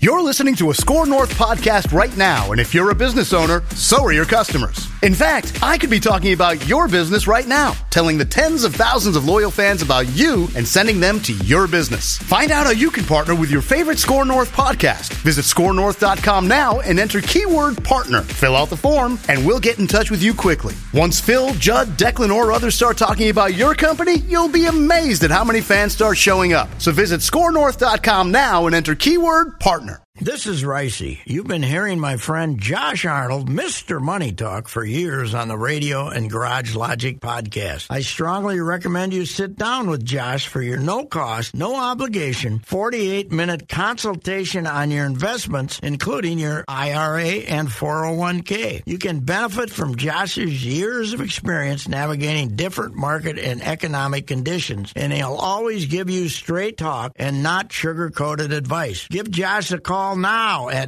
You're listening to a Score North podcast right now, and if you're a business owner, so are your customers. In fact, I could be talking about your business right now, telling the tens of thousands of loyal fans about you and sending them to your business. Find out how you can partner with your favorite Score North podcast. Visit scorenorth.com now and enter keyword partner. Fill out the form, and we'll get in touch with you quickly. Once Phil, Judd, Declan, or others start talking about your company, you'll be amazed at how many fans start showing up. So visit scorenorth.com now and enter keyword partner. This is Ricey. You've been hearing my friend Josh Arnold, Mr. Money Talk, for years on the radio and Garage Logic podcast. I strongly recommend you sit down with Josh for your no-cost, no-obligation, 48-minute consultation on your investments, including your IRA and 401k. You can benefit from Josh's years of experience navigating different market and economic conditions, and he'll always give you straight talk and not sugar-coated advice. Give Josh a call now at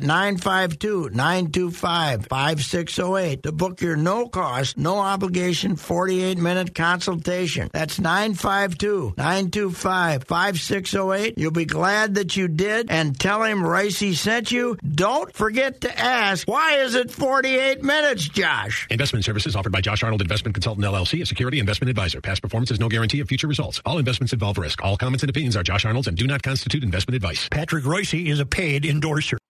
952-925-5608 to book your no-cost, no-obligation 48-minute consultation. That's 952-925-5608. You'll be glad that you did, and tell him Ricey sent you. Don't forget to ask, why is it 48 minutes, Josh? Investment services offered by Josh Arnold Investment Consultant, LLC, a security investment advisor. Past performance is no guarantee of future results. All investments involve risk. All comments and opinions are Josh Arnold's and do not constitute investment advice. Patrick Reusse is a paid endorser.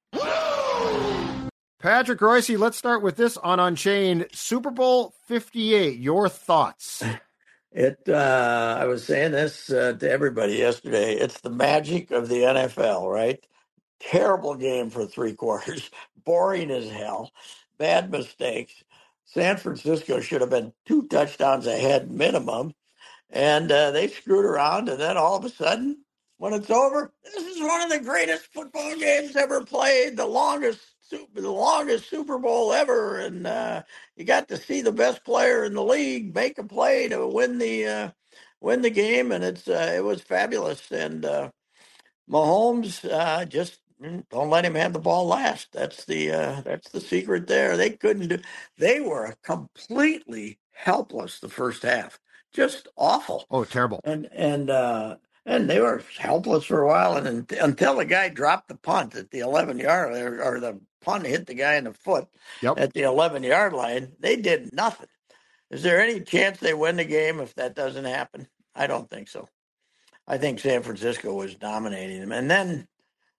Patrick Reusse, let's start with this on Unchained. Super Bowl 58, your thoughts? I was saying this to everybody yesterday. It's the magic of the NFL, right? Terrible game for three quarters. Boring as hell. Bad mistakes. San Francisco should have been 2 touchdowns ahead minimum. And they screwed around, and then all of a sudden, when it's over, this is one of the greatest football games ever played, the longest Super Bowl ever, and you got to see the best player in the league make a play to win the game, and it was fabulous. And Mahomes just don't let him have the ball last. That's the secret there. They were completely helpless the first half. Just awful. Oh, terrible. And they were helpless for a while, and until the guy dropped the punt at the 11-yard, or the punt hit the guy in the foot at the 11-yard line, they did nothing. Is there any chance they win the game if that doesn't happen? I don't think so. I think San Francisco was dominating them. And then,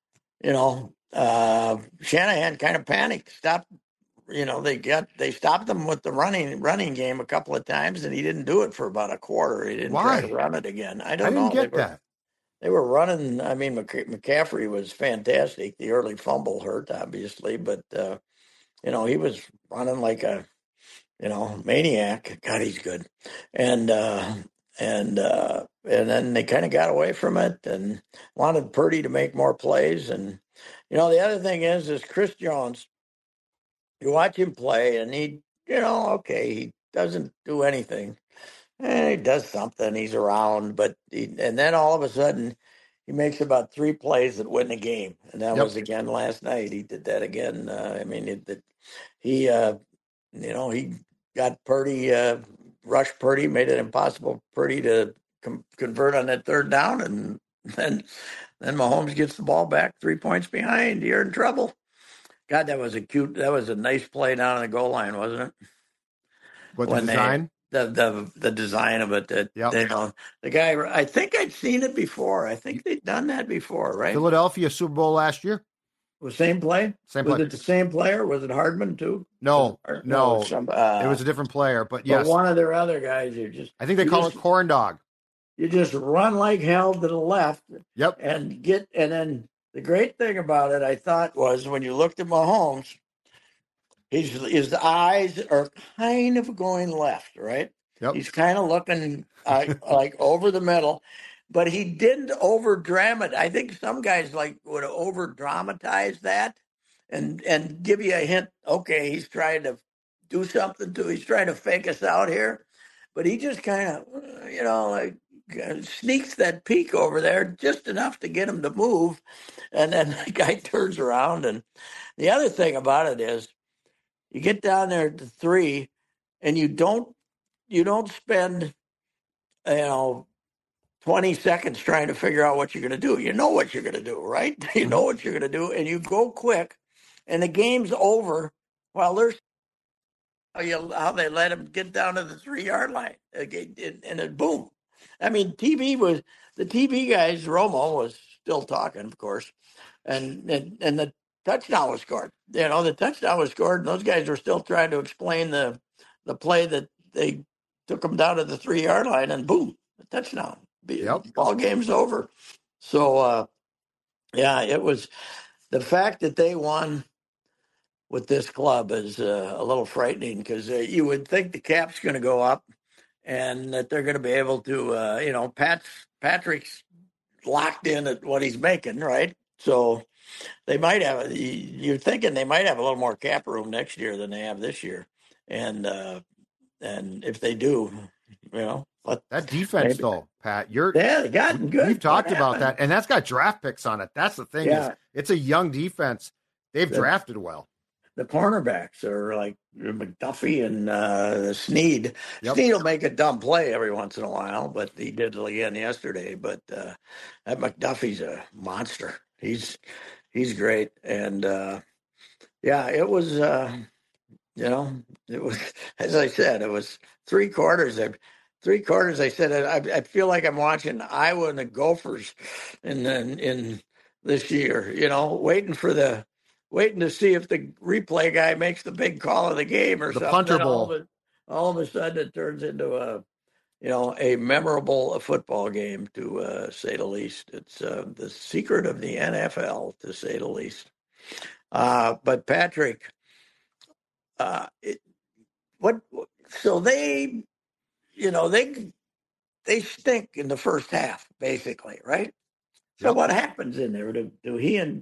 Shanahan kind of panicked, stopped. They stopped them with the running game a couple of times, and he didn't do it for about a quarter. He didn't try to run it again. I don't know. Get that. They were running. I mean, McCaffrey was fantastic. The early fumble hurt, obviously, but he was running like a maniac. God, he's good. And then they kind of got away from it and wanted Purdy to make more plays. And the other thing is Chris Jones. You watch him play, and he doesn't do anything. He does something. He's around, and then all of a sudden, he makes about 3 plays that win the game, and that was again last night. He did that again. He got Purdy, rushed Purdy, made it impossible for Purdy to convert on that third down, and then Mahomes gets the ball back 3 points behind. You're in trouble. God, that was a nice play down on the goal line, wasn't it? What, the design? The design of it. The guy, I think I'd seen it before. I think they'd done that before, right? Philadelphia Super Bowl last year. Was same play? Was it the same player? Was it Hardman too? No. It was a different player, but yes. But one of their other guys, I think they call it corn dog. You just run like hell to the left. Yep. And then the great thing about it, I thought, was when you looked at Mahomes, his eyes are kind of going left, right? Yep. He's kind of looking like over the middle, but he didn't over-dramatize. I think some guys would over-dramatize that and give you a hint, okay, he's trying to do something he's trying to fake us out here. But he just kind of, sneaks that peek over there just enough to get him to move, and then the guy turns around. And the other thing about it is, you get down there to 3, and you don't spend 20 20 seconds trying to figure out what you're going to do. You know what you're going to do, right? You know what you're going to do, and you go quick, and the game's over while they're how they let him get down to the 3-yard line, and then boom. I mean, the TV guys. Romo was still talking, of course, and the touchdown was scored. The touchdown was scored, and those guys were still trying to explain the play that they took them down to the 3-yard line, and boom, the touchdown. Yep. Ball game's over. So, yeah, it was the fact that they won with this club is a little frightening because you would think the cap's going to go up and that they're going to be able to, Patrick's locked in at what he's making, right? So they might have, you're thinking they might have a little more cap room next year than they have this year. And if they do, that defense though, Pat, they gotten good. We've talked about that, and that's got draft picks on it. That's the thing. Yeah. It's a young defense. They've drafted well. The cornerbacks are like McDuffie and Snead. Yep. Snead will make a dumb play every once in a while, but he did it again yesterday. But that McDuffie's a monster. He's great, and it was it was, as I said, it was 3 quarters. 3 quarters. I said I feel like I'm watching Iowa and the Gophers in this year. Waiting to see if the replay guy makes the big call of the game or the something. Punter Bowl. All of a sudden, it turns into a memorable football game, to say the least. It's the secret of the NFL, to say the least. But Patrick, so they stink in the first half, basically, right? So what happens in there? Do he and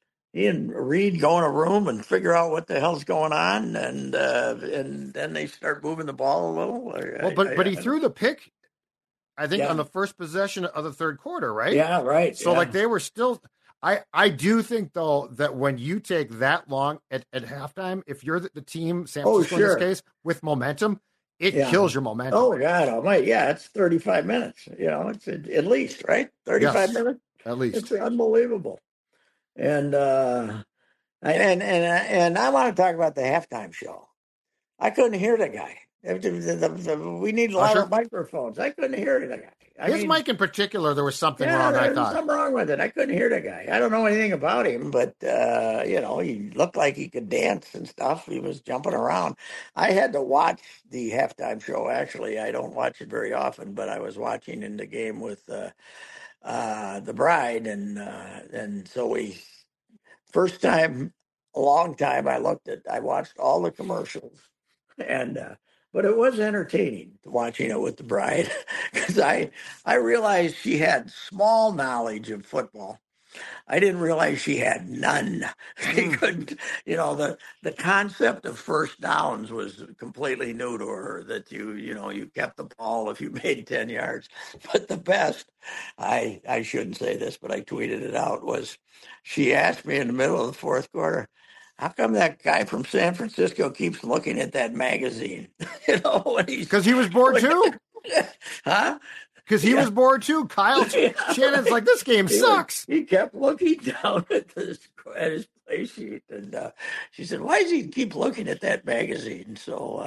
Reed go in a room and figure out what the hell's going on, and then they start moving the ball a little? Well, but he threw the pick, I think, on the first possession of the third quarter, right? Yeah, right. So like they were still. I do think though that when you take that long at halftime, if you're the team, San Francisco in this case, with momentum, it kills your momentum. Oh God Almighty! Yeah, it's 35 minutes. It's at least, right? 35 minutes at least. It's unbelievable. And I want to talk about the halftime show. I couldn't hear the guy. We need louder microphones. I couldn't hear the guy. His mic in particular, there was something wrong. I thought there was something wrong with it. I couldn't hear the guy. I don't know anything about him, but he looked like he could dance and stuff. He was jumping around. I had to watch the halftime show. Actually, I don't watch it very often, but I was watching in the game with the bride, and so first time, a long time, I watched all the commercials, but it was entertaining watching it with the bride because I realized she had small knowledge of football. I didn't realize she had none. She couldn't, the concept of first downs was completely new to her, that you kept the ball if you made 10 yards. But the best, I shouldn't say this, but I tweeted it out, was she asked me in the middle of the fourth quarter, how come that guy from San Francisco keeps looking at that magazine? Because he was bored too. Huh? Because he was bored too. Kyle Shannon's like, this game sucks. He kept looking down at his play sheet, and she said, "Why does he keep looking at that magazine?" So,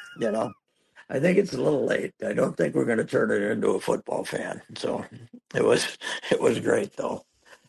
I think it's a little late. I don't think we're going to turn it into a football fan. So, it was great though.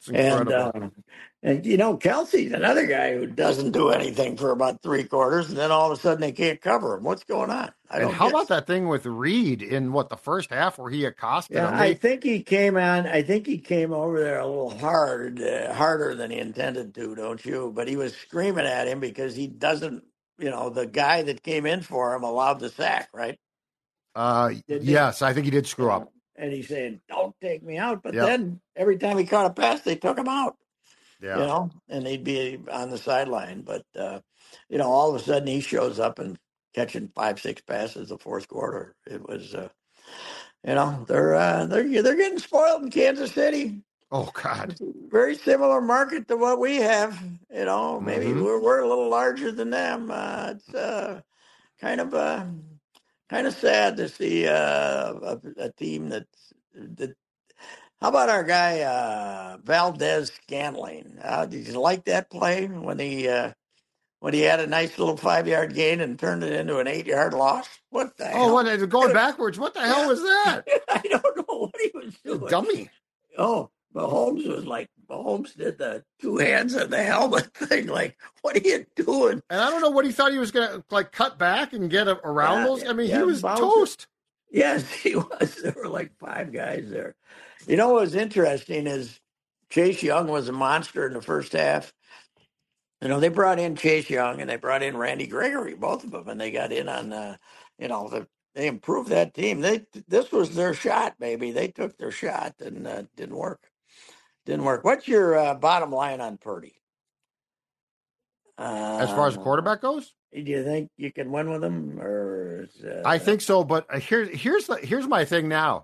And Kelsey's another guy who doesn't do anything for about 3 quarters, and then all of a sudden they can't cover him. What's going on? How about that thing with Reed in the first half where he accosted him? I think he came over there a little harder than he intended to, don't you? But he was screaming at him because he doesn't, the guy that came in for him allowed the sack, right? Yes, I think he did screw up. And he's saying, "Don't take me out." But then every time he caught a pass, they took him out. Yeah. And he'd be on the sideline. But all of a sudden he shows up and catching 5-6 passes the fourth quarter. It was, they're getting spoiled in Kansas City. Oh God! Very similar market to what we have. Maybe we're a little larger than them. It's kind of sad to see a team that How about our guy Valdez Scantling? Did you like that play when he had a nice little 5-yard gain and turned it into an 8-yard loss? What the hell? Oh, what, going backwards? What the hell was that? I don't know what he was doing. Dummy. Oh, Mahomes did the 2 hands on the helmet thing. Like, what are you doing? And I don't know what he thought he was going to, like, cut back and get around those. I mean, he was toast. Yes, he was. There were like 5 guys there. You know what was interesting is Chase Young was a monster in the first half. You know, they brought in Chase Young and they brought in Randy Gregory, both of them, and they got in on, they improved that team. This was their shot, baby. They took their shot and didn't work. What's your bottom line on Purdy? As far as quarterback goes? Do you think you can win with him, or? I think so, but here's my thing now.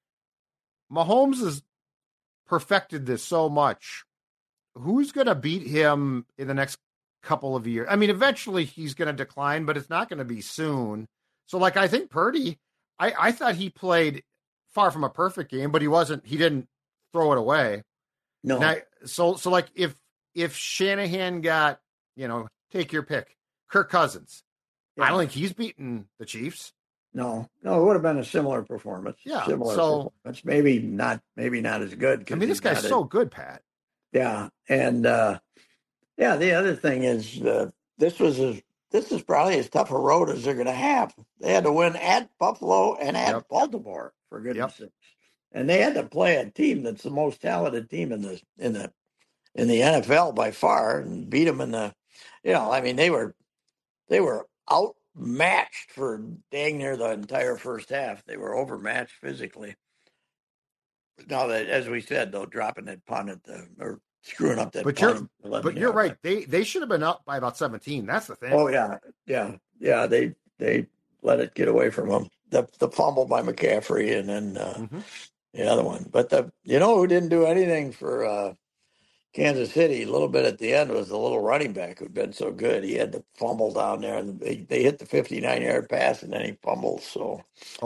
Mahomes has perfected this so much. Who's going to beat him in the next couple of years? I mean, eventually he's going to decline, but it's not going to be soon. So, like, I think Purdy, I thought he played far from a perfect game, but he didn't throw it away. No. So like, if Shanahan got, take your pick, Kirk Cousins, yeah. I don't think he's beaten the Chiefs. No, it would have been a similar performance. Yeah, performance. Maybe not as good. I mean, this guy's so good, Pat. Yeah, and the other thing is this is probably as tough a road as they're going to have. They had to win at Buffalo and at Baltimore, for goodness sakes, and they had to play a team that's the most talented team in the NFL by far, and beat them in the. I mean, they were outmatched for dang near the entire first half. They were overmatched physically. Now that, as we said, though, dropping that punt or screwing up that punt. But you're right. They should have been up by about 17. That's the thing. Oh yeah. They let it get away from them. The fumble by McCaffrey, and then the other one. But who didn't do anything for Kansas City a little bit at the end was the little running back who'd been so good. He had the fumble down there, and they hit the 59-yard pass, and then he fumbled. So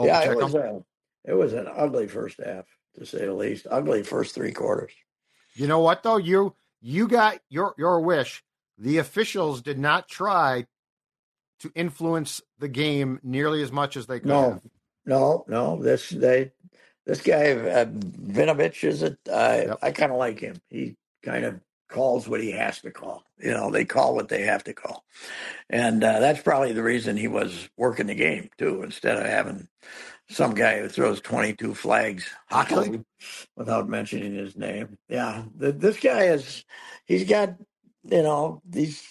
it was an ugly first half, to say the least. Ugly first 3 quarters. You know what, though? You got your wish. The officials did not try to influence the game nearly as much as they could have. No. This guy, Vinovich, is it? I kind of like him. He kind of calls what he has to call. They call what they have to call. And that's probably the reason he was working the game, too, instead of having some guy who throws 22 flags without mentioning his name. Yeah, this guy he's got, this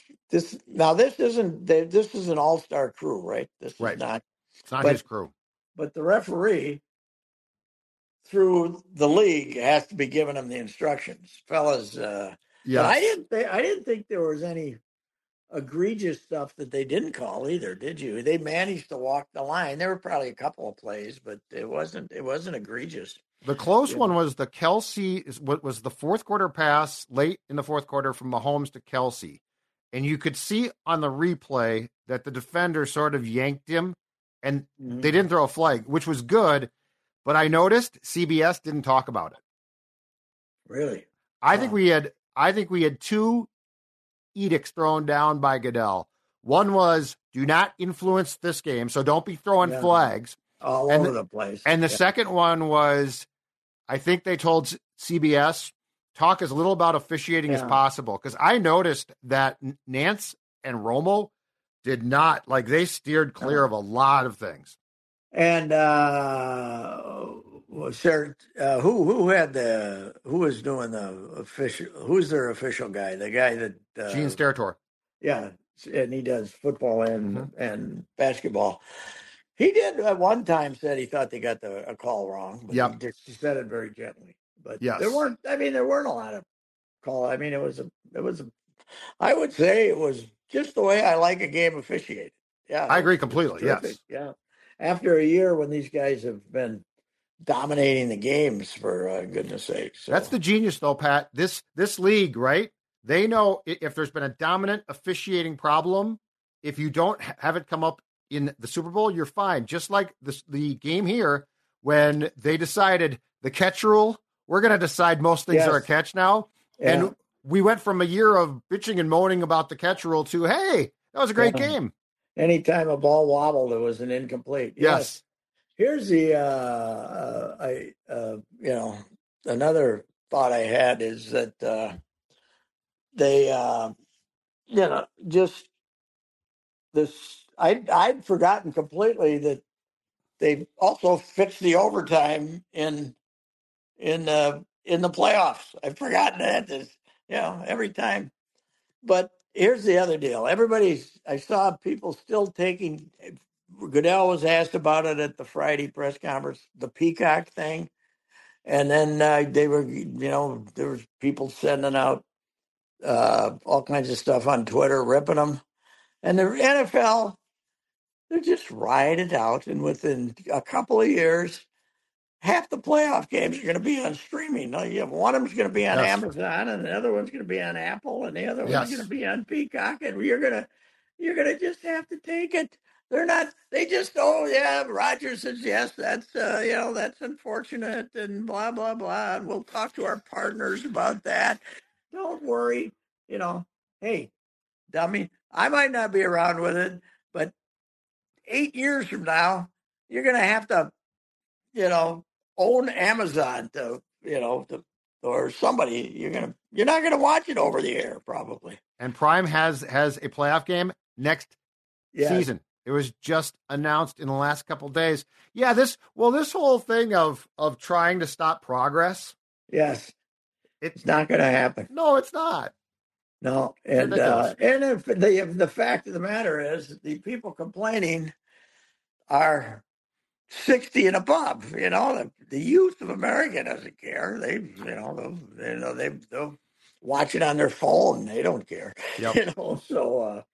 is an all-star crew, right? This is not. It's not his crew. But the referee, through the league, has to be giving him the instructions, fellas. Yeah, I didn't think there was any egregious stuff that they didn't call either, did you? They managed to walk the line. There were probably a couple of plays, but it wasn't egregious. The close one was the Kelce, what was the fourth quarter pass late in the fourth quarter from Mahomes to Kelce. And you could see on the replay that the defender sort of yanked him, and they didn't throw a flag, which was good. But I noticed CBS didn't talk about it. Really? I think we had 2 edicts thrown down by Goodell. One was, do not influence this game, so don't be throwing flags all over the place. And the second one was, I think they told CBS, talk as little about officiating as possible, because I noticed that Nance and Romo did not, they steered clear of a lot of things. And sir, who was doing the official? Who's their official guy? The guy that Gene Steratore. Yeah, and he does football and basketball. He did at one time said he thought they got a call wrong. But he said it very gently. But there weren't a lot of call. I mean, it was I would say it was just the way I like a game officiated. Yeah, I agree completely. Yes. Yeah. After a year when these guys have been dominating the games, for goodness sake. So. That's the genius, though, Pat. This league, right? They know if there's been a dominant officiating problem, if you don't have it come up in the Super Bowl, you're fine. Just like the game here, when they decided the catch rule we're going to decide most things are a catch now. Yeah. And we went from a year of bitching and moaning about the catch rule to, hey, that was a great game. Anytime a ball wobbled, it was an incomplete. Yes. Here's the, another thought I had is that they, just this. I'd forgotten completely that they also fixed the overtime in the playoffs. I've forgotten that. Every time. But here's the other deal. I saw people still taking. Goodell was asked about it at the Friday press conference, the Peacock thing, and then they were, there was people sending out all kinds of stuff on Twitter, ripping them, and the NFL, they just ride it out, and within a couple of years, half the playoff games are going to be on streaming. Now, one of them's going to be on Amazon, and the other one's going to be on Apple, and the other one's going to be on Peacock, and you're gonna just have to take it. They're not. They just, oh yeah, Roger says yes. That's that's unfortunate, and blah blah blah. And we'll talk to our partners about that. Don't worry. Hey, dummy, I might not be around with it, but 8 years from now, you're going to have to, own Amazon or somebody. You're not going to watch it over the air probably. And Prime has a playoff game next season. It was just announced in the last couple of days. Yeah, this whole thing of trying to stop progress. Yes, it's not going to happen. No, it's not. No, and if the fact of the matter is, the people complaining are 60 and above. The youth of America doesn't care. They'll watch it on their phone. They don't care. Yep. So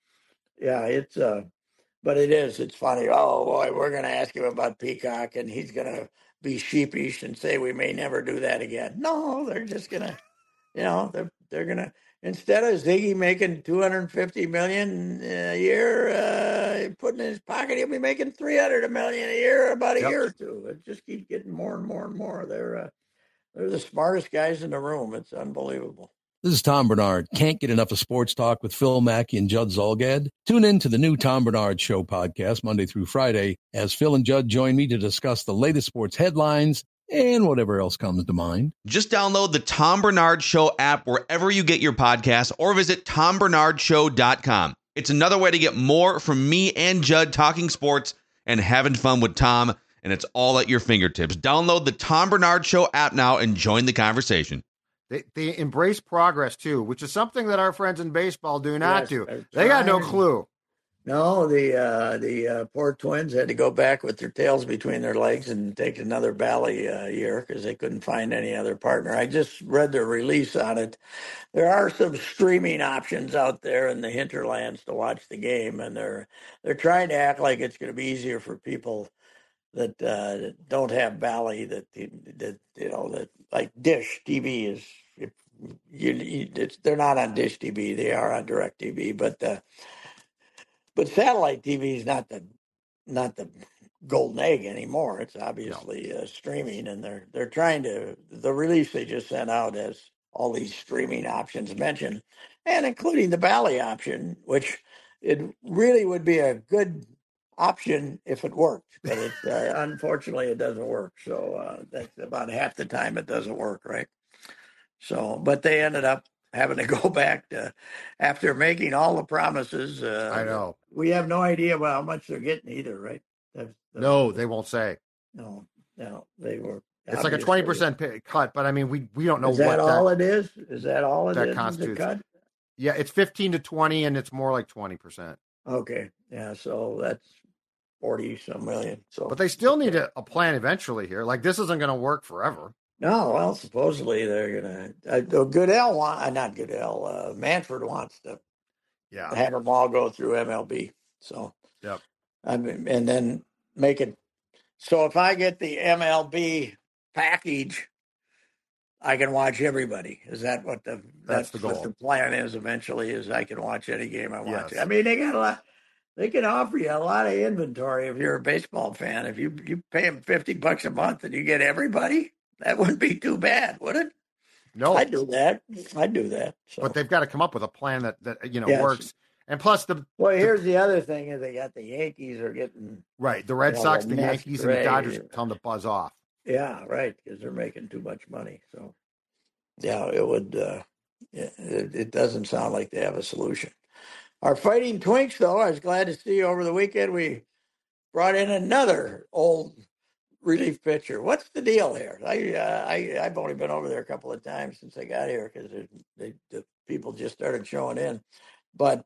but it's funny. Oh boy, we're going to ask him about Peacock, and he's going to be sheepish and say we may never do that again. No, they're just going to, they're going to. Instead of Ziggy making $250 million a year, putting in his pocket, he'll be making $300 million a year about a year or two. It just keeps getting more and more and more. They're the smartest guys in the room. It's unbelievable. This is Tom Bernard. Can't get enough of sports talk with Phil Mackey and Judd Zolgad? Tune in to the new Tom Bernard Show podcast Monday through Friday as Phil and Judd join me to discuss the latest sports headlines and whatever else comes to mind. Just download the Tom Bernard Show app wherever you get your podcasts or visit tombernardshow.com. It's another way to get more from me and Judd talking sports and having fun with Tom, and it's all at your fingertips. Download the Tom Bernard Show app now and join the conversation. They embrace progress, too, which is something that our friends in baseball do not do. They got no clue. No, the poor Twins had to go back with their tails between their legs and take another Bally year because they couldn't find any other partner. I just read their release on it. There are some streaming options out there in the hinterlands to watch the game, and they're trying to act like it's going to be easier for people that don't have Bally, that like Dish TV is. They're not on Dish TV; they are on Direct TV, But satellite TV is not the golden egg anymore. It's obviously streaming, and they're trying to. The release they just sent out has all these streaming options mentioned, and including the Bally option, which it really would be a good option if it worked, but unfortunately it doesn't work. So that's about half the time it doesn't work, right? So, but they ended up having to go back to, after making all the promises. I know. We have no idea how much they're getting either, right? No, they won't say. No, they were. It's like a 20% cut, but I mean, we don't know. Is that all it is? Is that all it is? That constitutes. Cut? Yeah, it's 15 to 20, and it's more like 20%. Okay, yeah, so that's 40-some million. So, but they still need a plan eventually here. Like, this isn't going to work forever. No, well, supposedly they're going to. Manfred wants to have them all go through MLB. So, and then make it. So if I get the MLB package, I can watch everybody. Is that what that's the goal? What the plan is eventually, is I can watch any game I want to. I mean, they got a lot. They can offer you a lot of inventory if you're a baseball fan. If you pay them $50 a month and you get everybody, That wouldn't be too bad, would it? No, I'd do that. I'd do that. So. but they've got to come up with a plan that Yes. works. And plus Here's the other thing is they got the Yankees are getting right, the Red Sox, the Yankees, and the Dodgers tell them to buzz off. Yeah, right, because they're making too much money. So, yeah, it would. It doesn't sound like they have a solution. Our Fighting Twinks, though, I was glad to see over the weekend we brought in another old relief pitcher. What's the deal here? I've only been over there a couple of times since I got here because the people just started showing in, but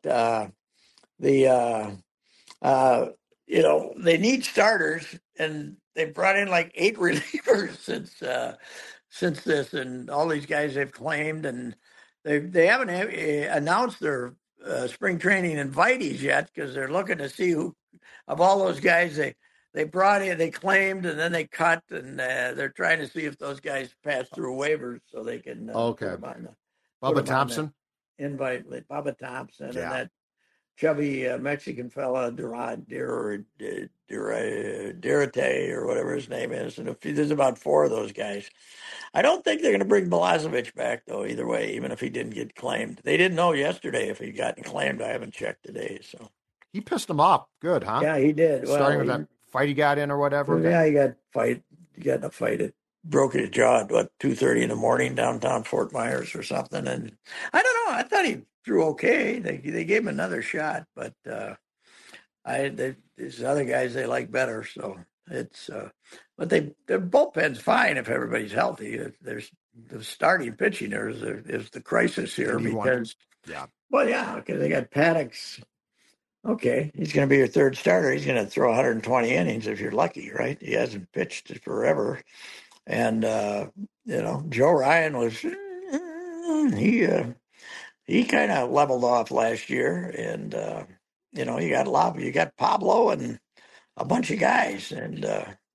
they need starters, and they brought in like 8 relievers since this, and all these guys they've claimed, and they haven't announced their spring training invitees yet because they're looking to see who of all those guys they brought in, they claimed, and then they cut, and they're trying to see if those guys pass through waivers so they can put them on Bubba Thompson invite, Bubba Thompson, and Yeah. that chubby Mexican fella, Durante or whatever his name is. And there's about 4 of those guys. I don't think they're going to bring Milosevic back, though, either way, even if he didn't get claimed. They didn't know yesterday if he'd gotten claimed. I haven't checked today. So he pissed them off good, huh? Yeah, he did. Starting with that fight he got in or whatever. Yeah, he got in a fight. It broke his jaw at 2:30 in the morning downtown Fort Myers or something. And I don't know. I thought he threw okay. They gave him another shot, but these other guys they like better. So it's but their bullpen's fine if everybody's healthy. There's the starting pitching there is the crisis here because because they got Paddock's. Okay, he's going to be your third starter. He's going to throw 120 innings if you're lucky, right? He hasn't pitched forever, and Joe Ryan was he kind of leveled off last year, and you got Pablo and a bunch of guys, and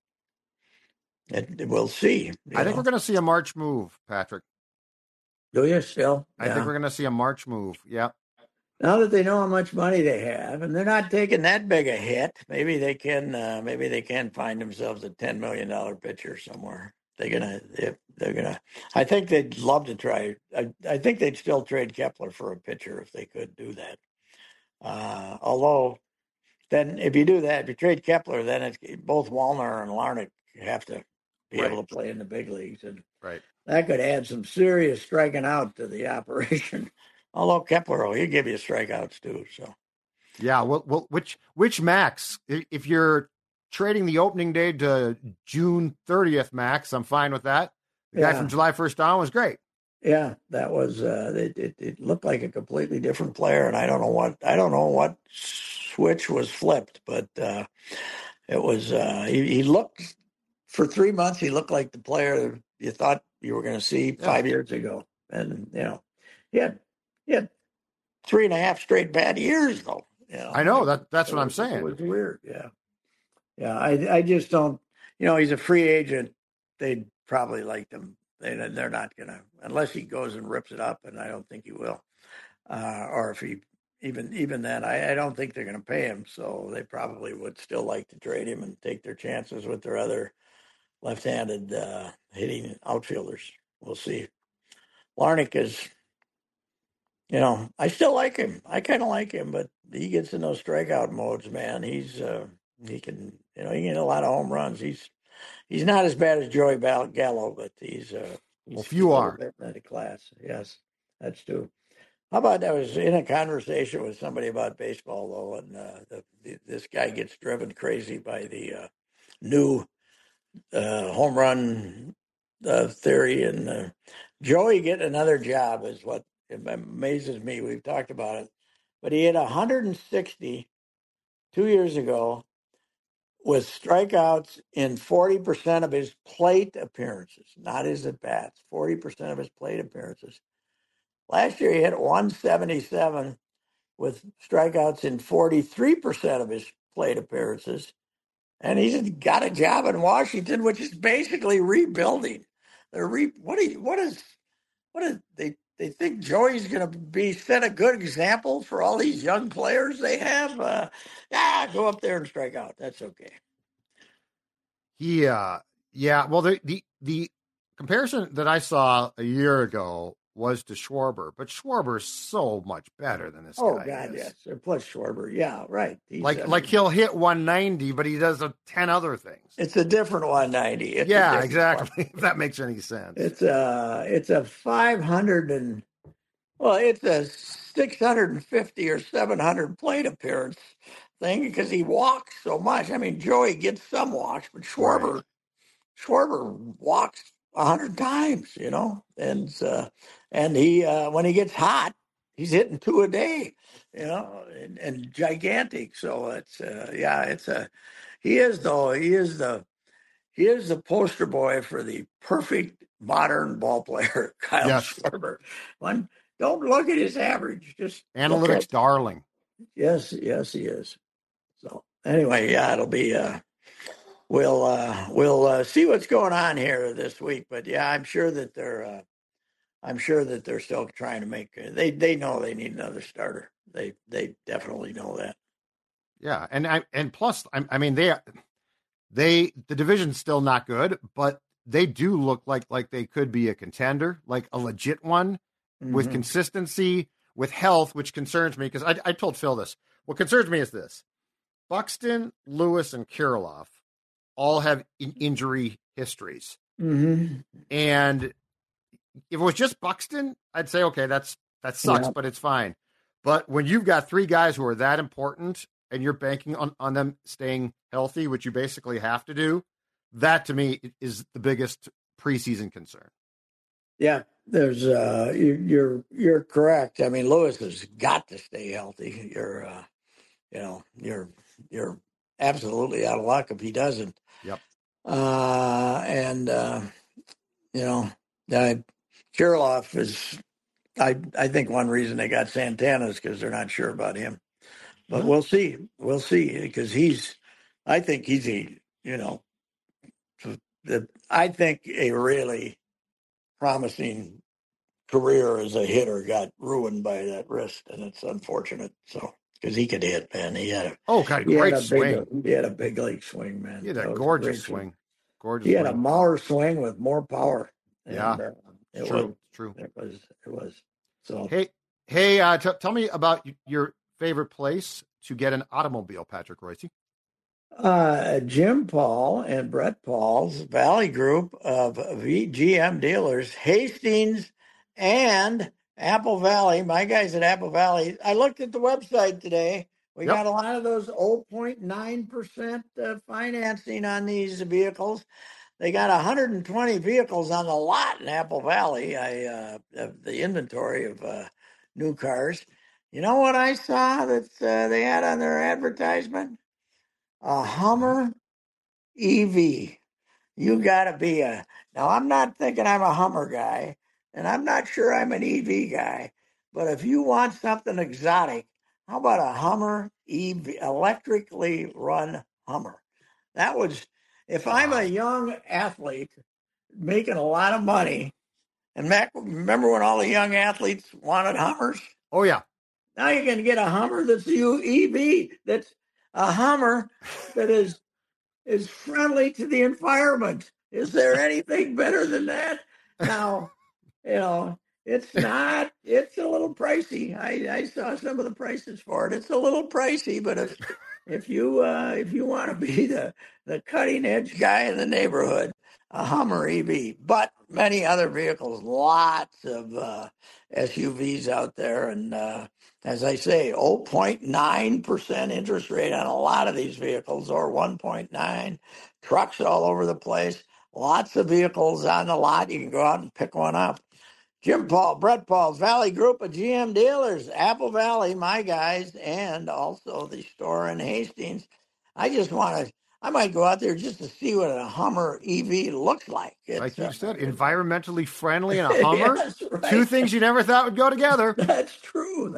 we'll see. I think we're going to see a March move, Patrick. Do you still? I think we're going to see a March move. Yep. Now that they know how much money they have, and they're not taking that big a hit, maybe they can find themselves a $10 million pitcher somewhere. They're gonna. I think they'd love to try. I think they'd still trade Kepler for a pitcher if they could do that. Although, then if you do that, if you trade Kepler, then it's both Wallner and Larnach have to be able to play in the big leagues, and that could add some serious striking out to the operation. Although Kepler, he'll give you strikeouts too. So, yeah. Well, which max? If you're trading the opening day to June 30th max, I'm fine with that. The guy from July 1st on was great. Yeah, that was. It looked like a completely different player, and I don't know what switch was flipped, but it was. He looked for 3 months. He looked like the player you thought you were going to see 5 years ago, and he had 3.5 straight bad years, though. I know that's what I'm saying. It was weird. Yeah. I just don't. He's a free agent. They'd probably like him. They're not gonna unless he goes and rips it up, and I don't think he will. Or if he even then, I don't think they're going to pay him. So they probably would still like to trade him and take their chances with their other left-handed hitting outfielders. We'll see. Larnach is. I still like him. I kind of like him, but he gets in those strikeout modes, man. He can hit a lot of home runs. He's not as bad as Joey Gallo, but he's few are in the class. Yes, that's true. How about I was in a conversation with somebody about baseball though, and this guy gets driven crazy by the new home run theory, and Joey getting another job is what amazes me. We've talked about it, but he hit 160 2 years ago with strikeouts in 40% of his plate appearances, not his at bats. 40% of his plate appearances. Last year he hit 177 with strikeouts in 43% of his plate appearances, and he's got a job in Washington, which is basically rebuilding. They think Joey's going to set a good example for all these young players they have. Go up there and strike out. That's okay. Yeah. Well, the comparison that I saw a year ago was to Schwarber, but Schwarber's so much better than this guy. Oh God, yes. Plus Schwarber, yeah, right. Like he'll hit 190, but he does 10 other things. It's a different 190. Exactly. If that makes any sense. It's a 500 and it's a 650 or 700 plate appearance thing because he walks so much. I mean, Joey gets some walks, but Schwarber walks 100 times, and he when he gets hot, he's hitting 2 a day, and gigantic. So he is the poster boy for the perfect modern ball player, Kyle Schwarber. Don't look at his average, just analytics darling. Yes, he is. So anyway, it'll be we'll see what's going on here this week, but I'm sure that they're still trying to make. They know they need another starter. They definitely know that. Yeah, and plus, I mean the division's still not good, but they do look like they could be a contender, like a legit one with consistency, with health, which concerns me because I told Phil this. What concerns me is this: Buxton, Lewis, and Kirilloff all have injury histories. And if it was just Buxton, I'd say, okay, that sucks, but it's fine. But when you've got 3 guys who are that important and you're banking on them staying healthy, which you basically have to do, that to me is the biggest preseason concern. Yeah, there's you're correct. I mean, Lewis has got to stay healthy. You're absolutely out of luck if he doesn't. Yep. Kirilloff is. I think one reason they got Santana is because they're not sure about him. But we'll see. We'll see because I think he's I think a really promising career as a hitter got ruined by that wrist, and it's unfortunate. So because he could hit, man, he had a great swing. He had a big league swing, man. He had a gorgeous swing. He had a Mauer swing with more power. And, true. It was. So hey, tell me about your favorite place to get an automobile, Patrick Royce. Jim Paul and Brett Paul's Valley Group of GM dealers, Hastings and Apple Valley. My guys at Apple Valley. I looked at the website today. We got a lot of those 0.9% financing on these vehicles. They got 120 vehicles on the lot in Apple Valley. The inventory of new cars. You know what I saw that they had on their advertisement? A Hummer EV. You got to be now I'm not thinking I'm a Hummer guy, and I'm not sure I'm an EV guy, but if you want something exotic, how about a Hummer EV, electrically run Hummer? That was, if I'm a young athlete making a lot of money, and Mac, remember when all the young athletes wanted Hummers? Oh, yeah. Now you can get a Hummer that's EV, that's a Hummer that is friendly to the environment. Is there anything better than that? Now, it's not. It's a little pricey. I saw some of the prices for it. It's a little pricey, but if you want to be the cutting edge guy in the neighborhood, a Hummer EV. But many other vehicles, lots of SUVs out there, and as I say, 0.9% interest rate on a lot of these vehicles, or 1.9. Trucks all over the place. Lots of vehicles on the lot. You can go out and pick one up. Jim Paul, Brett Paul's Valley Group of GM dealers, Apple Valley, my guys, and also the store in Hastings. I might go out there just to see what a Hummer EV looks like. Like you said, environmentally friendly and a Hummer. Yes, right. 2 things you never thought would go together. That's true.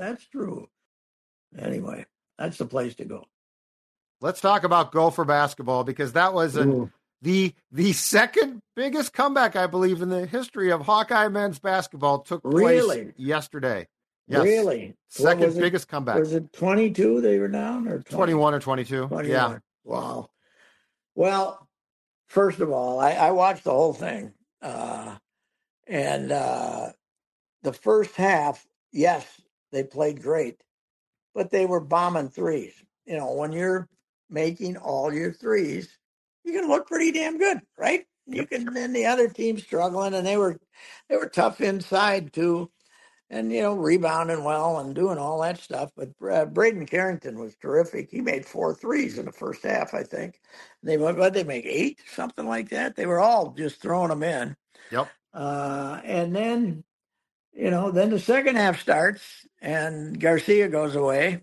Anyway, that's the place to go. Let's talk about Gopher basketball, because that was the second biggest comeback, I believe, in the history of Hawkeye men's basketball took place yesterday. Yes. Really? Second biggest comeback. Was it 22 they were down, or 21 or 22? 21. Yeah. Wow. Well, first of all, I watched the whole thing, And the first half, yes, they played great, but they were bombing threes. You know, when you're making all your threes, you can look pretty damn good, right? You can. Then the other team's struggling, and they were tough inside too, and you know, rebounding well and doing all that stuff. But Braden Carrington was terrific. He made 4 threes in the first half, I think. They make 8, something like that. They were all just throwing them in. Yep. And then, you know, then the second half starts and Garcia goes away.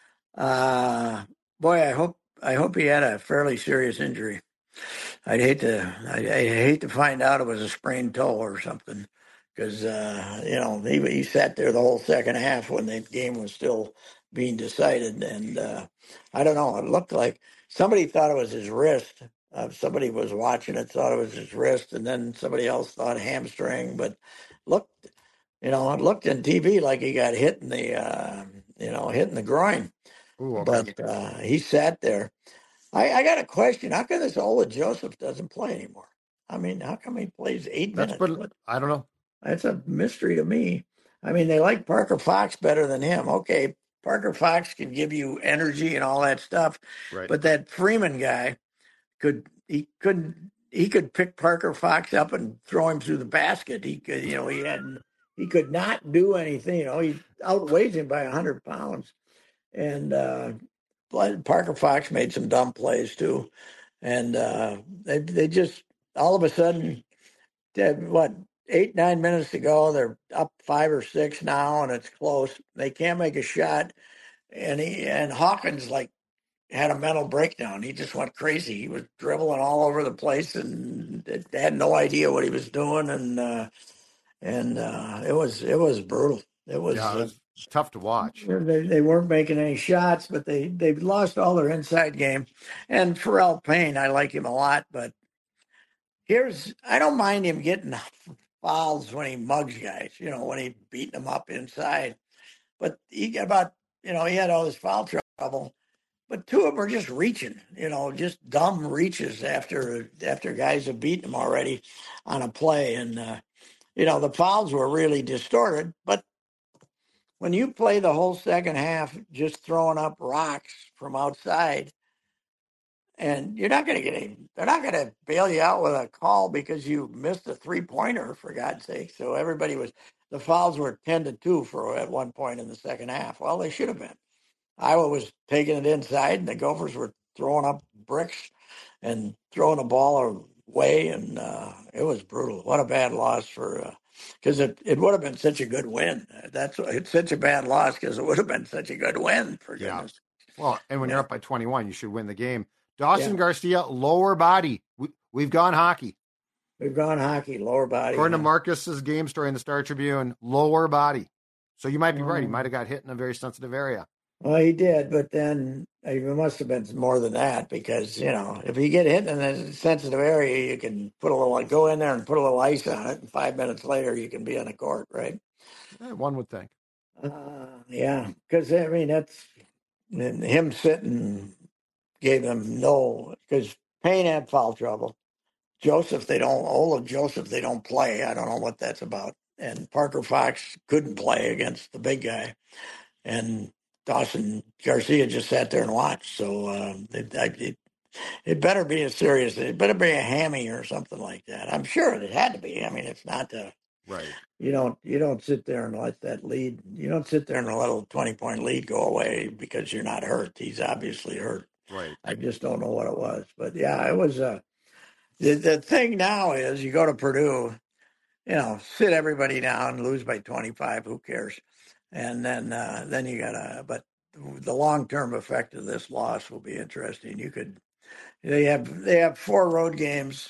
Boy, I hope he had a fairly serious injury. I'd hate to find out it was a sprained toe or something, because you know, he sat there the whole second half when the game was still being decided, and I don't know. It looked like somebody thought it was his wrist. Somebody was watching it, thought it was his wrist, and then somebody else thought hamstring. But looked, you know, it looked in TV like he got hit in the hit in the groin. Ooh, okay. But he sat there. I got a question. How come this Ola Joseph doesn't play anymore? I mean, how come he plays 8 minutes? I don't know. That's a mystery to me. I mean, they like Parker Fox better than him. Okay, Parker Fox can give you energy and all that stuff, Right. but that Freeman guy could pick Parker Fox up and throw him through the basket. He could, you know, he could not do anything. You know, he outweighs him by 100 pounds. And Parker Fox made some dumb plays too, and they just all of a sudden, 8-9 minutes to go, they're up 5 or 6 now, and it's close. They can't make a shot, and Hawkins like had a mental breakdown. He just went crazy. He was dribbling all over the place and had no idea what he was doing, and it was brutal. It was tough to watch. They weren't making any shots, but they lost all their inside game. And Pharrell Payne, I like him a lot, but I don't mind him getting fouls when he mugs guys, you know, when he beating them up inside. But he had all this foul trouble. But 2 of them are just reaching, you know, just dumb reaches after guys have beaten them already on a play. And, you know, the fouls were really distorted. But when you play the whole second half just throwing up rocks from outside, and you're not going to get they're not going to bail you out with a call because you missed a 3-pointer, for God's sake. So the fouls were 10-2 at one point in the second half. Well, they should have been. Iowa was taking it inside, and the Gophers were throwing up bricks and throwing the ball away, and it was brutal. What a bad loss because it would have been such a good win. It's such a bad loss because it would have been such a good win, for goodness. Well, and when you're up by 21, you should win the game. Dawson Garcia, lower body. We've gone hockey. We've gone hockey, lower body. According to Marcus's game story in the Star Tribune, lower body. So you might be right. He might have got hit in a very sensitive area. Well, he did, but then it must have been more than that, because, you know, if you get hit in a sensitive area, you can go in there and put a little ice on it, and 5 minutes later you can be on the court, right? One would think. Yeah, because, I mean, that's him sitting gave them because Payne had foul trouble. Ola Joseph, they don't play. I don't know what that's about. And Parker Fox couldn't play against the big guy. And Dawson Garcia just sat there and watched. So it better be it better be a hammy or something like that. I'm sure it had to be. I mean, it's not right. You don't sit there and let that lead. You don't sit there and let a 20-point lead go away because you're not hurt. He's obviously hurt. Right. I just don't know what it was. But yeah, it was the thing now is you go to Purdue, you know, sit everybody down, lose by 25, who cares? And then you but the long-term effect of this loss will be interesting. They have 4 road games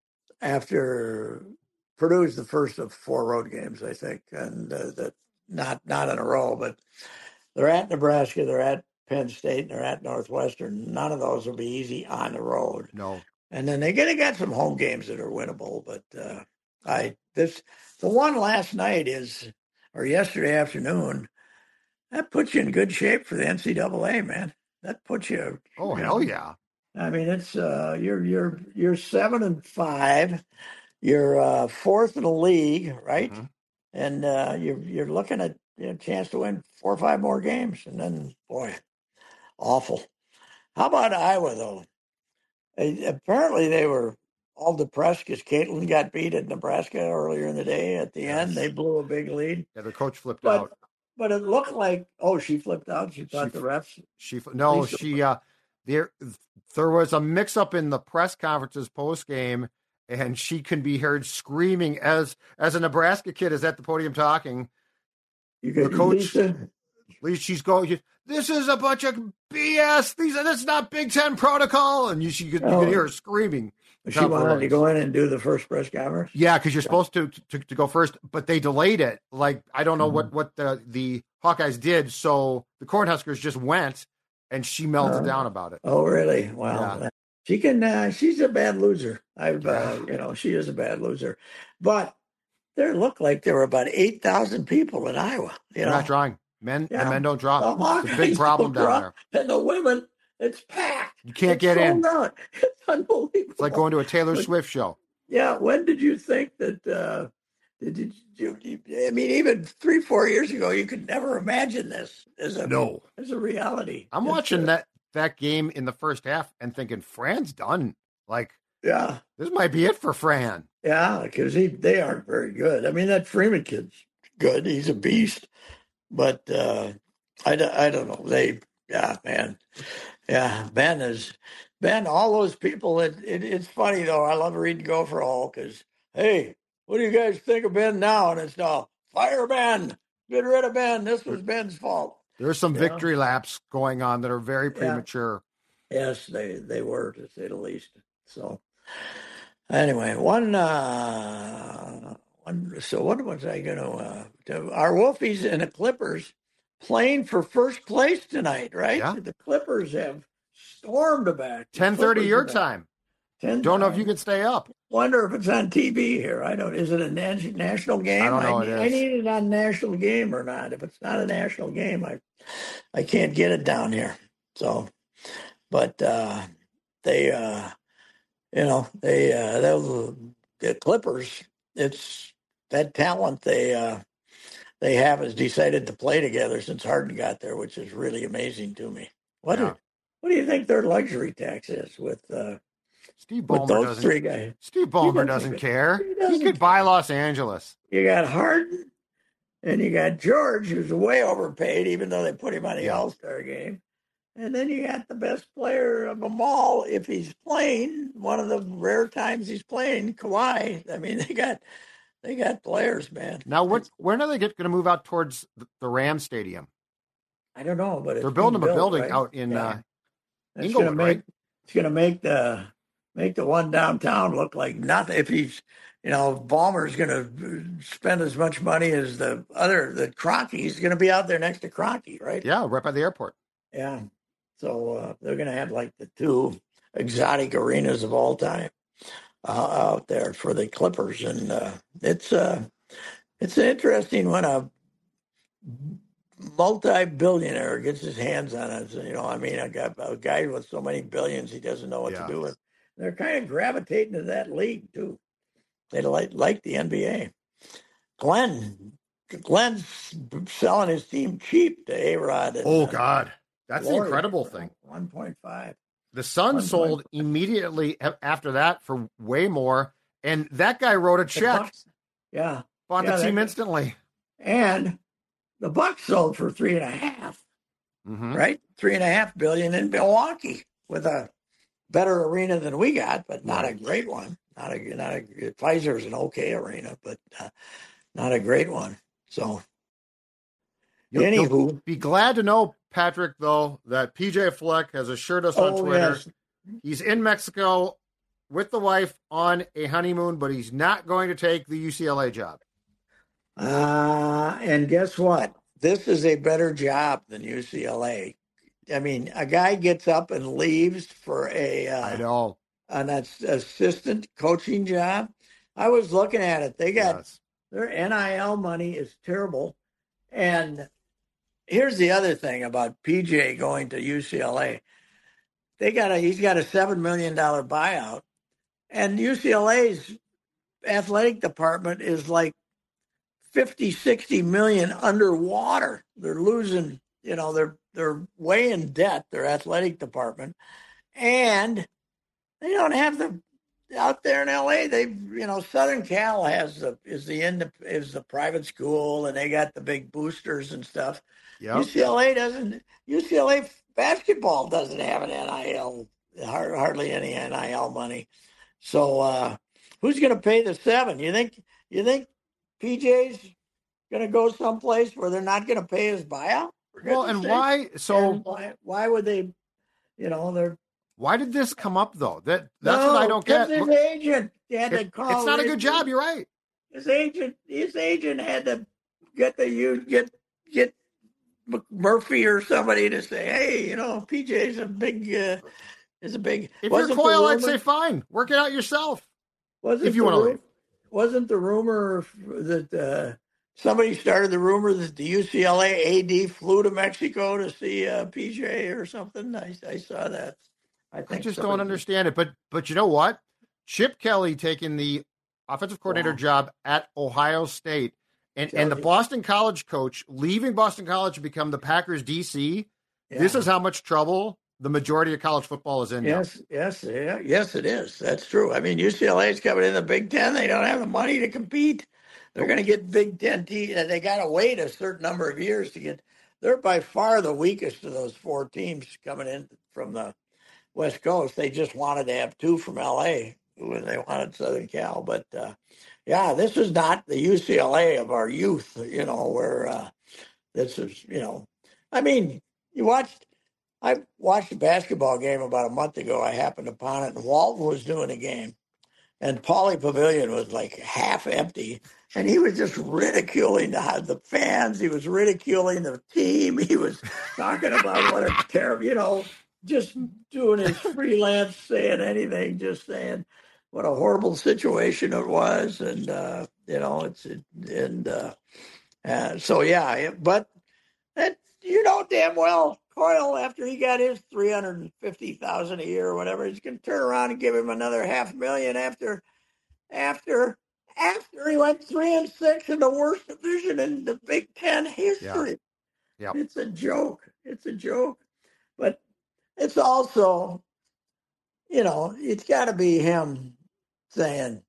after Purdue's the first of 4 road games, I think, and not in a row, but they're at Nebraska, they're at Penn State, and they're at Northwestern. None of those will be easy on the road. No. And then they got some home games that are winnable, but the one last night or yesterday afternoon, that puts you in good shape for the NCAA, man. That puts you. Oh, hell yeah! I mean, it's you're 7-5. you're fourth in the league, right? Mhm. And you're looking at a chance to win 4 or 5 more games, and then boy, awful. How about Iowa though? Apparently they were all depressed because Caitlin got beat at Nebraska earlier in the day. At the end, they blew a big lead. Yeah, the coach flipped But out. but it looked like she flipped out. She thought the refs. There was a mix up in the press conferences post game, and she can be heard screaming as a Nebraska kid is at the podium talking. The coach, she's going, this is a bunch of BS. This is not Big Ten protocol, and you could hear her screaming. She wanted to go in and do the first press conference. Yeah, because you're supposed to go first, but they delayed it. Like, I don't know what the Hawkeyes did, so the Cornhuskers just went, and she melted down about it. Oh, really? Wow. Yeah. She can. She's a bad loser. She is a bad loser. But there looked like there were about 8,000 people in Iowa. They're not drawing. Men don't draw. It's a big problem down there. And the women, it's packed. You can't get in. Out. It's unbelievable. It's like going to a Taylor Swift show. Yeah. When did you think that? Even 3-4 years ago, you could never imagine this as a reality. I'm watching that game in the first half and thinking, Fran's done. Like, yeah, this might be it for Fran. Yeah, because they aren't very good. I mean, that Freeman kid's good. He's a beast. But I don't know. Ben, all those people. It's funny, though. I love reading Gopher Hall because, hey, what do you guys think of Ben now? And it's now, fire Ben. Get rid of Ben. This was Ben's fault. There's some victory laps going on that are very premature. Yes, they were, to say the least. So, anyway, so what was I going to our Wolfies and the Clippers playing for first place tonight, right? Yeah. The Clippers have stormed back. 10:30 your time. Don't know if you can stay up. Wonder if it's on TV here. Is it a national game? I don't know. I need it on national game or not. If it's not a national game, I can't get it down here. So, but the Clippers, it's that talent they have has decided to play together since Harden got there, which is really amazing to me. What do you think their luxury tax is with Steve Ballmer? Those three guys. Steve Ballmer doesn't care. He could buy Los Angeles. You got Harden, and you got George, who's way overpaid, even though they put him on the All-Star game. And then you got the best player of them all, if he's playing, one of the rare times he's playing, Kawhi. I mean, they got players, man. Now, when are they going to move out towards the Rams Stadium? I don't know, but they're building a building out in Inglewood, right? It's going to make the one downtown look like nothing. If he's, Ballmer's going to spend as much money as the Kroenke. He's going to be out there next to Kroenke, right? Yeah, right by the airport. Yeah. So they're going to have like the two exotic arenas of all time out there for the Clippers, and it's interesting when a multi-billionaire gets his hands on it. A guy with so many billions, he doesn't know what to do with. They're kind of gravitating to that league too. They like the NBA. Glenn's selling his team cheap to A-Rod. Oh God. That's the incredible thing. 1.5. The Suns sold immediately after that for way more, and that guy wrote a check. Bought the team instantly. And the Bucks sold for $3.5. Right, $3.5 billion in Milwaukee with a better arena than we got, but not a great one. Not a Pfizer's an okay arena, but not a great one. So, you'll be glad to know, Patrick, though, that PJ Fleck has assured us on Twitter he's in Mexico with the wife on a honeymoon, but he's not going to take the UCLA job. And guess what? This is a better job than UCLA. I mean, a guy gets up and leaves for an assistant coaching job. I was looking at it. They got their NIL money is terrible. And here's the other thing about PJ going to UCLA. He's got a $7 million buyout, and UCLA's athletic department is like 50, 60 million underwater. They're losing, they're way in debt, their athletic department. And they don't have out there in LA, Southern Cal is the private school, and they got the big boosters and stuff. Yep. UCLA basketball doesn't have an NIL, hardly any NIL money. So who's going to pay the $7? You think PJ's going to go someplace where they're not going to pay his buyout? Well, and why? So why would they? They're. Why did this come up though? That's what I don't get. His agent had to call. It's not a good job. You're right. His agent had to get Murphy or somebody to say, hey, PJ's a big. If you're Coyle, I'd say fine. Work it out yourself. If you want to leave. Wasn't the rumor that somebody started the rumor that the UCLA AD flew to Mexico to see PJ or something? I saw that. I just don't understand it. But you know what? Chip Kelly taking the offensive coordinator job at Ohio State and the Boston College coach leaving Boston College to become the Packers DC. Yeah. This is how much trouble the majority of college football is in. Yes, it is. That's true. I mean, UCLA is coming in the Big Ten. They don't have the money to compete. They're going to get Big Ten teams, and they got to wait a certain number of years to get. They're by far the weakest of those four teams coming in from the West Coast. They just wanted to have two from LA when they wanted Southern Cal. But this is not the UCLA of our youth, where this is, I mean, I watched a basketball game about a month ago. I happened upon it, and Walton was doing a game, and Pauley Pavilion was like half empty, and he was just ridiculing the fans. He was ridiculing the team. He was talking about what a terrible, just doing his freelance, saying anything, just saying what a horrible situation it was, and but that damn well. Coyle, after he got his $350,000 a year or whatever, he's going to turn around and give him another $500,000 after he went 3-6 in the worst division in the Big Ten history. Yeah. It's a joke. But it's also, it's got to be him saying,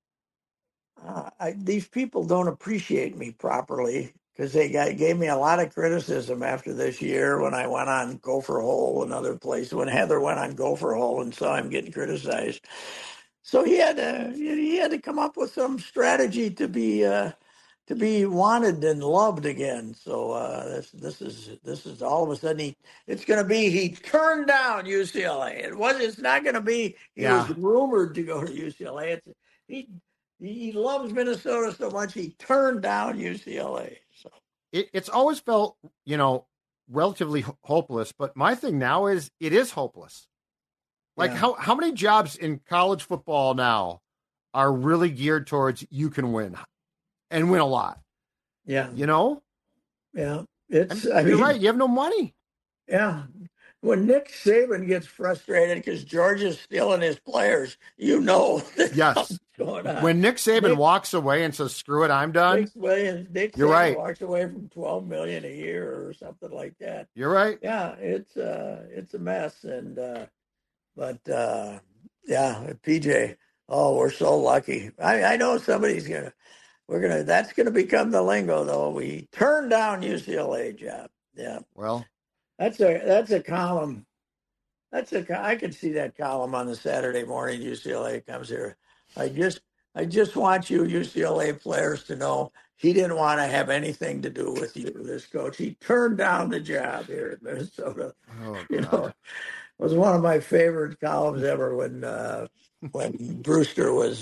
these people don't appreciate me properly. Because they gave me a lot of criticism after this year when I went on Gopher Hole and other places. When Heather went on Gopher Hole and saw him getting criticized, so he had to come up with some strategy to be wanted and loved again. So this is all of a sudden it's going to be he turned down UCLA. It's not going to be he was rumored to go to UCLA. He loves Minnesota so much he turned down UCLA. So it's always felt, relatively hopeless. But my thing now is it is hopeless. Like how many jobs in college football now are really geared towards you can win and win a lot? Yeah. Yeah. You're right. You have no money. Yeah. When Nick Saban gets frustrated because Georgia's stealing his players, yes. Going on. When Nick Saban walks away and says, "Screw it, I'm done." Nick You're Saban right. Walks away from $12 million a year or something like that. You're right. Yeah, it's a mess, and PJ. Oh, we're so lucky. I know somebody's that's gonna become the lingo though. We turned down UCLA job. Yeah. Well. That's a column. I could see that column on the Saturday morning. UCLA comes here. I just want you UCLA players to know he didn't want to have anything to do with you, this coach. He turned down the job here in Minnesota. Oh, it was one of my favorite columns ever when Brewster was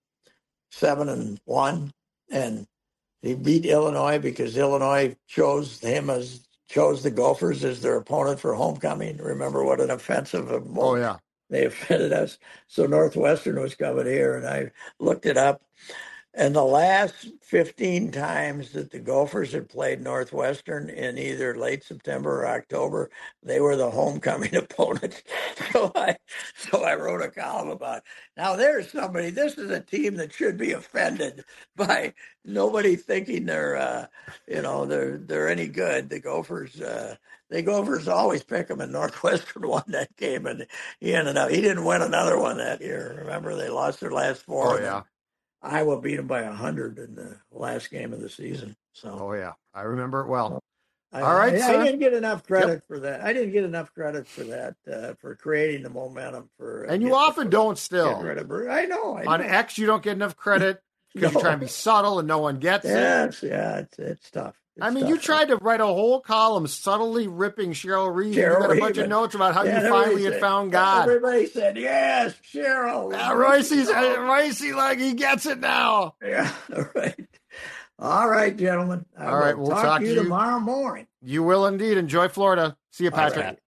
7-1 and he beat Illinois because Illinois chose the Gophers as their opponent for homecoming. Remember what an offensive moment. Oh, yeah. They offended us. So Northwestern was coming here, and I looked it up. And the last 15 times that the Gophers had played Northwestern in either late September or October, they were the homecoming opponent. So I wrote a column about it. Now there's somebody, this is a team that should be offended by nobody thinking they're any good. The Gophers always pick them, and Northwestern won that game, and he didn't win another one that year. Remember, they lost their last four. Oh, yeah. Iowa beat them by 100 in the last game of the season. So, Oh, yeah. I remember it well. all right, I son. didn't get enough credit for that. I didn't get enough credit for that, for creating the momentum for. And you often don't still. Getting rid of I know. On X, you don't get enough credit because you try and be subtle and no one gets it. Yeah, it's tough. You tried to write a whole column subtly ripping Cheryl Reeve. You got a bunch of notes about how you finally had found God. Everybody said, yes, Cheryl. Royce, like, he gets it now. Yeah, right. All right, gentlemen. All right, we'll talk to you tomorrow morning. You will indeed. Enjoy Florida. See you, Patrick.